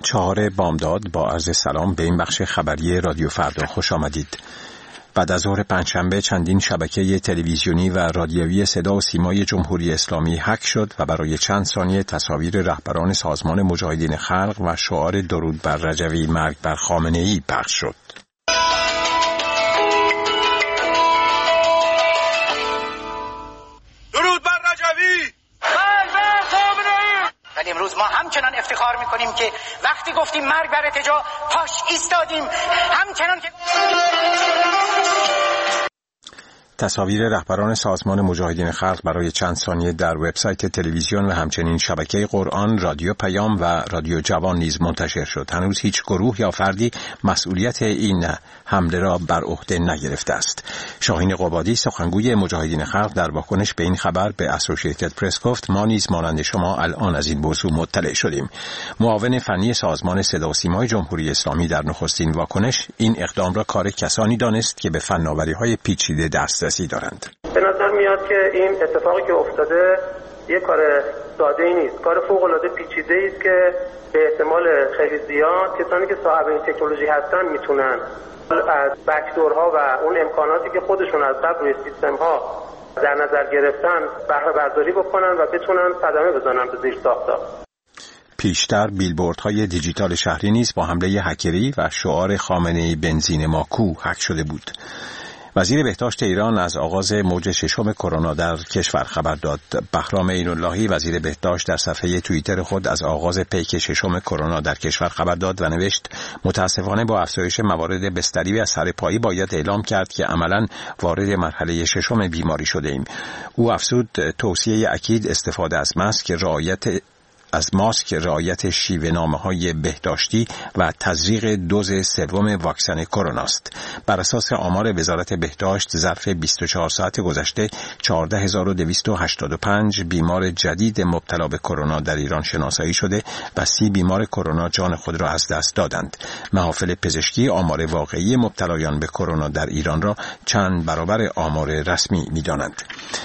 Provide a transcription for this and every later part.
4 بامداد با عرض سلام به این بخش خبری رادیو فردا خوش آمدید. بعد از ظهر پنجشنبه چندین شبکه تلویزیونی و رادیویی صدا و سیمای جمهوری اسلامی هک شد و برای چند ثانیه تصاویر رهبران سازمان مجاهدین خلق و شعار درود بر رجوی مرگ بر خامنه‌ای پخش شد. درود بر رجوی، مرگ بر خامنه‌ای. ولی امروز ما همچنان افتخار می‌کنیم که وقتی گفتیم مرگ بر ارتجاع پاش ایستادیم، همچنان که تصاویر رهبران سازمان مجاهدین خلق برای چند ثانیه در وبسایت تلویزیون و همچنین شبکه قرآن، رادیو پیام و رادیو جوان نیز منتشر شد. هنوز هیچ گروه یا فردی مسئولیت این حمله را بر عهده نگرفته است. شاهین قبادی سخنگوی مجاهدین خلق در واکنش به این خبر به اسوسییتد پرس گفت: ما نیز مانند شما الان از این موضوع مطلع شدیم. معاون فنی سازمان صدا و سیمای جمهوری اسلامی در نخستین واکنش این اقدام را کار کسانی دانست که به فناوری‌های پیچیده دسترسی دارند. به نظر میاد که این اتفاقی که افتاده یک کار ساده‌ای نیست، کار فوق‌العاده پیچیده‌ای است که به احتمال خیلی زیاد کسانی که صاحب این تکنولوژی هستن میتونن از بک‌دورها و اون امکاناتی که خودشون از قبل روی سیستم‌ها در نظر گرفتن بهره برداری بکنن و بتونن صدمه بزنن به زیرساخت‌ها. پیشتر بیلبوردهای دیجیتال شهری نیز با حمله هکری و شعار خامنه‌ای بنزین ما کو هک شده بود. وزیر بهداشت ایران از آغاز موج ششم کرونا در کشور خبر داد. بهرام عین‌اللهی وزیر بهداشت در صفحه توییتر خود از آغاز پیک ششم کرونا در کشور خبر داد و نوشت: متاسفانه با افزایش موارد بستری و سرپایی باید اعلام کرد که عملاً وارد مرحله ششم بیماری شده ایم. او افزود: توصیه اکید استفاده از ماسک، رعایت شیوه‌نامه‌های بهداشتی و تزریق دوز سوم واکسن کرونا است. بر اساس آمار وزارت بهداشت ظرف 24 ساعت گذشته 14285 بیمار جدید مبتلا به کرونا در ایران شناسایی شده و 30 بیمار کرونا جان خود را از دست دادند. محافل پزشکی آمار واقعی مبتلایان به کرونا در ایران را چند برابر آمار رسمی می‌دانند.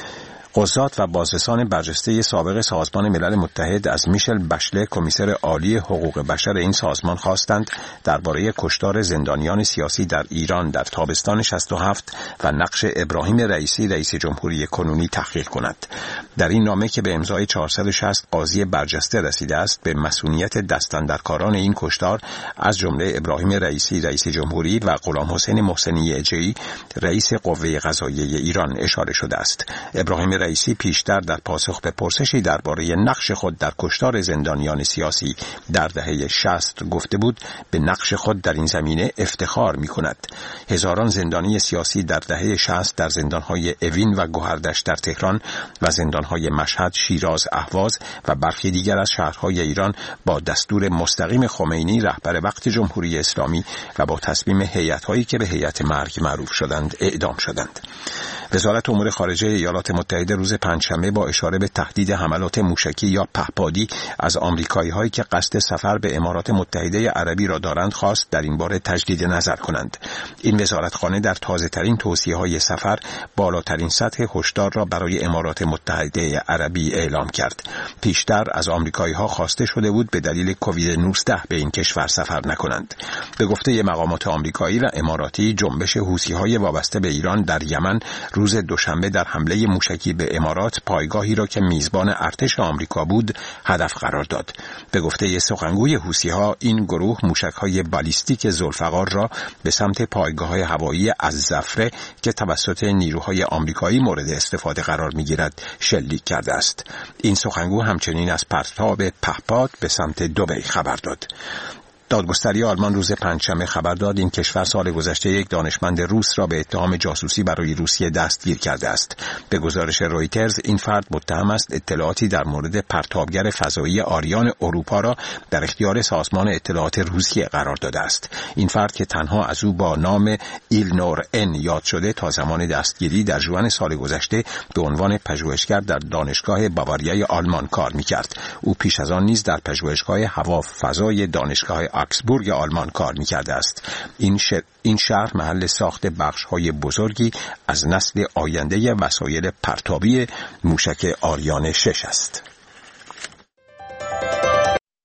قضات و بازرسان برجسته سابق سازمان ملل متحد از میشل بشله، کمیسر عالی حقوق بشر این سازمان، خواستند درباره کشتار زندانیان سیاسی در ایران در تابستان 67 و نقش ابراهیم رئیسی رئیس جمهوری کنونی تحقیق کند. در این نامه که به امضای 460 قاضی برجسته رسیده است، به مسئولیت دستاندرکاران این کشتار از جمله ابراهیم رئیسی رئیس جمهوری و غلام حسین محسنی اجی رئیس قوه قضاییه ایران اشاره شده است. ابراهیم رئیسی پیشتر در پاسخ به پرسشی درباره نقش خود در کشتار زندانیان سیاسی در دهه 60 گفته بود: به نقش خود در این زمینه افتخار می‌کند. هزاران زندانی سیاسی در دهه 60 در زندان‌های اوین و گوهردشت در تهران و زندان‌های مشهد، شیراز، اهواز و برخی دیگر از شهرهای ایران با دستور مستقیم خمینی رهبر وقت جمهوری اسلامی و با تصمیم هیئت‌هایی که به هیئت مرگ معروف شدند اعدام شدند. وزارت امور خارجه ایالات متحده روز پنجشنبه با اشاره به تهدید حملات موشکی یا پهپادی از آمریکایی‌هایی که قصد سفر به امارات متحده عربی را دارند خواست در این باره تجدید نظر کنند. این وزارتخانه در تازه‌ترین توصیه‌های سفر بالاترین سطح هشدار را برای امارات متحده عربی اعلام کرد. پیشتر از آمریکایی‌ها خواسته شده بود به دلیل کووید 19 به این کشور سفر نکنند. به گفته مقامات آمریکایی و اماراتی، جنبش حوثی‌های وابسته به ایران در یمن روز دوشنبه در حمله موشکی به امارات پایگاهی را که میزبان ارتش آمریکا بود هدف قرار داد. به گفته سخنگوی حوثی‌ها، این گروه موشک‌های بالیستیک ذوالفقار را به سمت پایگاه هوایی الزفره که توسط نیروهای آمریکایی مورد استفاده قرار می‌گیرد شلیک کرده است. این سخنگو همچنین از پرتاب پهپاد به سمت دبی خبر داد. دادگستری آلمان روز پنجشنبه خبر داد این کشور سال گذشته یک دانشمند روس را به اتهام جاسوسی برای روسیه دستگیر کرده است. به گزارش رویترز، این فرد متهم است اطلاعاتی در مورد پرتابگر فضایی آریان اروپا را در اختیار سازمان اطلاعات روسیه قرار داده است. این فرد که تنها از او با نام ایلنور ان یاد شده تا زمان دستگیری در ژوئن سال گذشته به عنوان پژوهشگر در دانشگاه باواریای آلمان کار می‌کرد. او پیش از آن نیز در پژوهشگاه هوافضای دانشگاه آکسبورگ آلمان کار می‌کرده است. این شهر محل ساخت بخش‌های بزرگی از نسل آینده وسایل پرتابی موشک آریان 6 است.